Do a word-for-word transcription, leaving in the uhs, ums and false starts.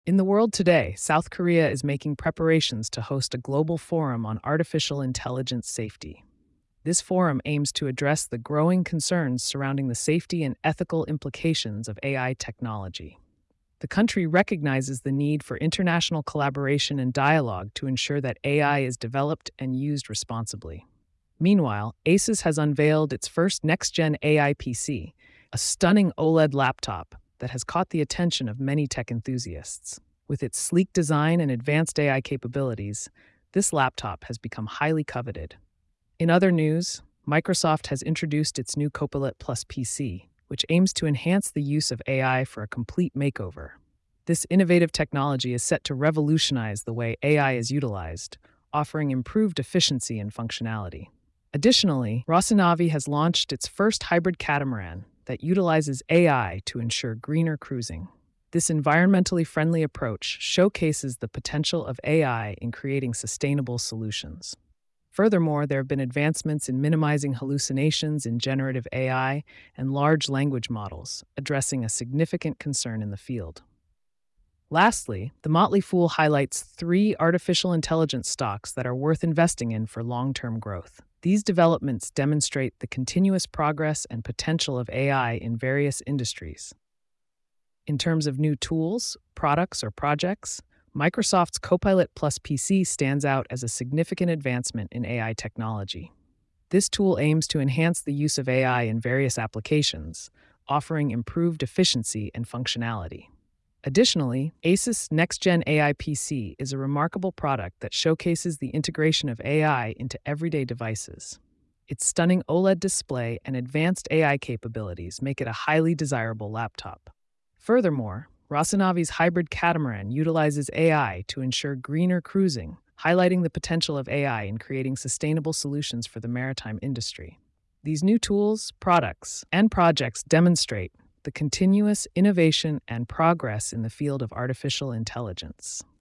In the world today, South Korea is making preparations to host a global forum on artificial intelligence safety. This forum aims to address the growing concerns surrounding the safety and ethical implications of A I technology. The country recognizes the need for international collaboration and dialogue to ensure that A I is developed and used responsibly. Meanwhile, ASUS has unveiled its first next gen A I P C, a stunning OLED laptop that has caught the attention of many tech enthusiasts. With its sleek design and advanced A I capabilities, this laptop has become highly coveted. In other news, Microsoft has introduced its new Copilot Plus P C, which aims to enhance the use of A I for a complete makeover. This innovative technology is set to revolutionize the way A I is utilized, offering improved efficiency and functionality. Additionally, Rosinavi has launched its first hybrid catamaran that utilizes A I to ensure greener cruising. This environmentally friendly approach showcases the potential of A I in creating sustainable solutions. Furthermore, there have been advancements in minimizing hallucinations in generative A I and large language models, addressing a significant concern in the field. Lastly, The Motley Fool highlights three artificial intelligence stocks that are worth investing in for long term growth. These developments demonstrate the continuous progress and potential of A I in various industries. In terms of new tools, products, or projects, Microsoft's Copilot Plus P C stands out as a significant advancement in A I technology. This tool aims to enhance the use of A I in various applications, offering improved efficiency and functionality. Additionally, ASUS Next Gen A I P C is a remarkable product that showcases the integration of A I into everyday devices. Its stunning OLED display and advanced A I capabilities make it a highly desirable laptop. Furthermore, Rosinavi's hybrid catamaran utilizes A I to ensure greener cruising, highlighting the potential of A I in creating sustainable solutions for the maritime industry. These new tools, products, and projects demonstrate the continuous innovation and progress in the field of artificial intelligence.